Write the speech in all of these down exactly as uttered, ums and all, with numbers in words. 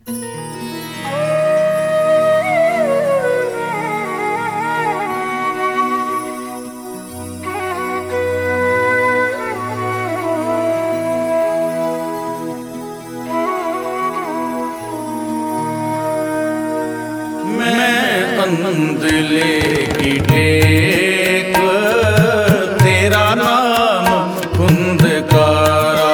आनंद लेगी टेक तेरा नाम खुंदकारा।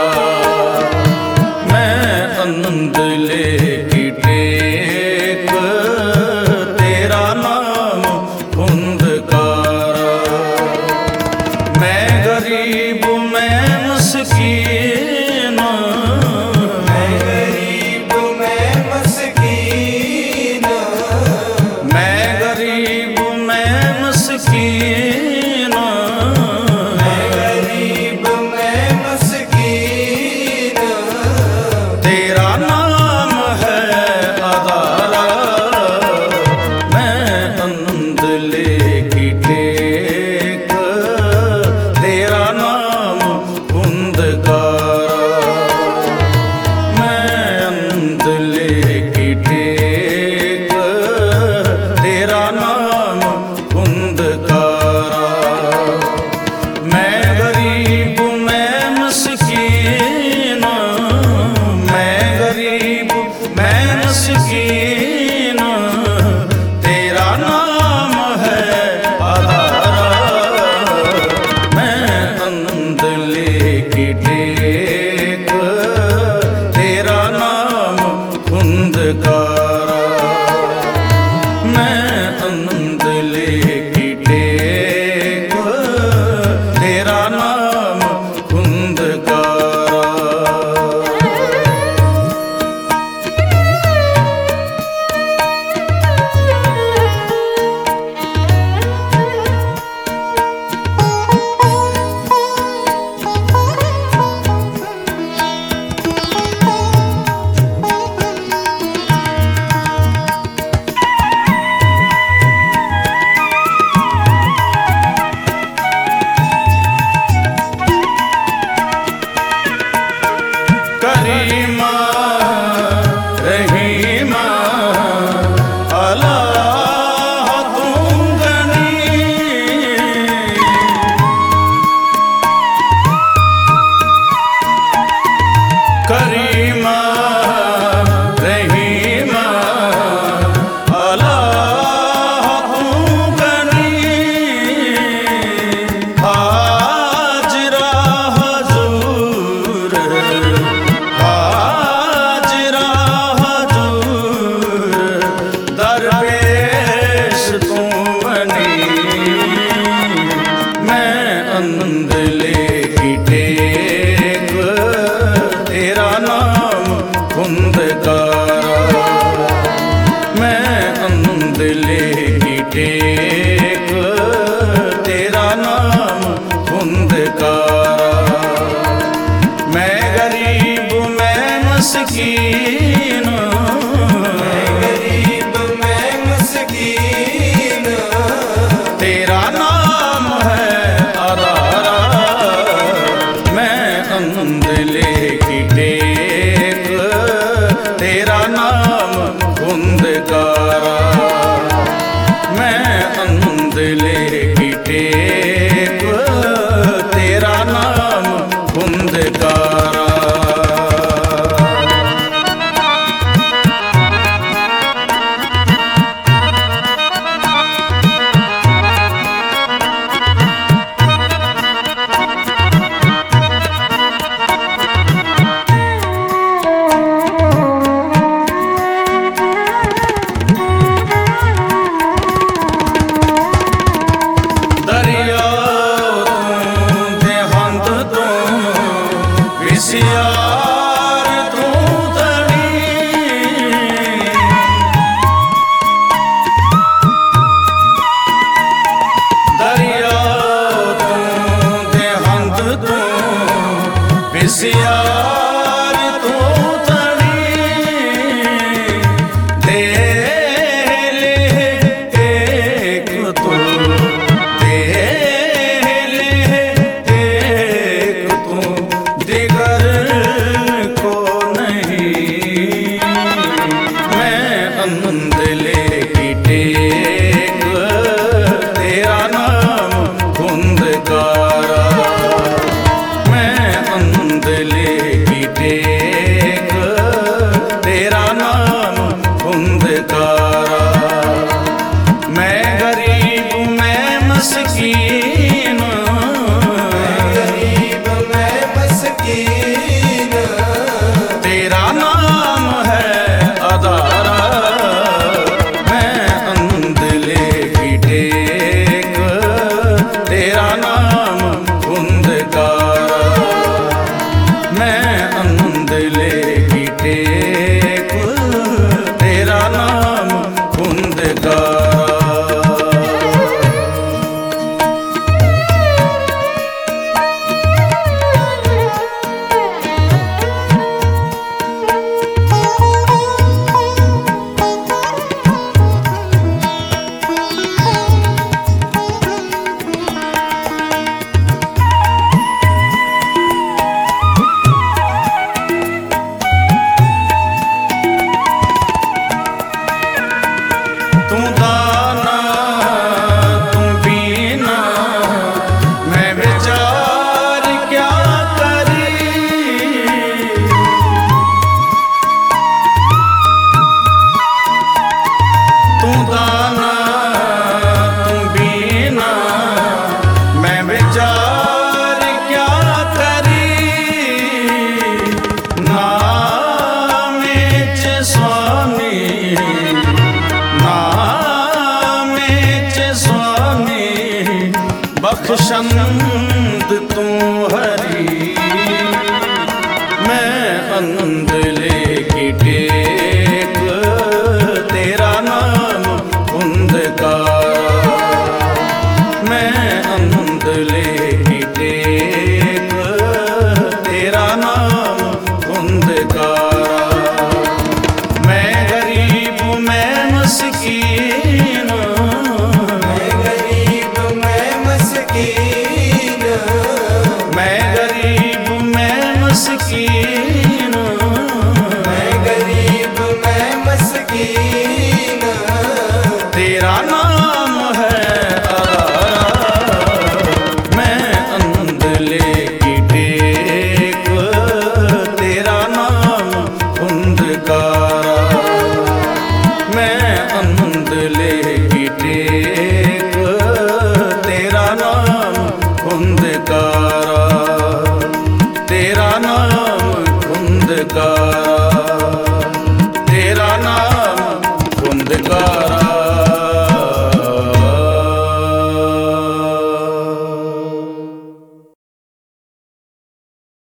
मैं आनंद लेगी टेक तेरा नाम खुंदकारा। मैं गरीब मैं मस्कीन, मैं गरीब मैं मस्कीन, मैं गरीब मैं मस्कीन, मैं गरीब मैं मस्कीन। तेरा नाम है अदारा। मैं आनंद लेगी टेक तेरा नाम खुंदकारा। मैं आनंद लेगी टेक तेरा नाम खुंदकारा। मैं गरीब मैं मस्कीन, मैं गरीब मैं मस्कीन, तेरा नाम है अदारा। मैं आनंद लेगी टेक तेरा नाम खुंदकारा। मैं आनंद लेगी टेक तेरा नाम खुंदकारा। करीमा रहीमा अल्लाह तुम गनी। करीमा रहीमा अल्लाह तुम गनी। हाजिरा हजूर हाजिरा हजूर दरवेश तुम बनी। मैं आनंद लेगी टेक तेरा नाम खुंदकारा। मैं आनंद लेगी टेक तेरा नाम खुंदकारा। मैं गरीब मैं मस्कीन,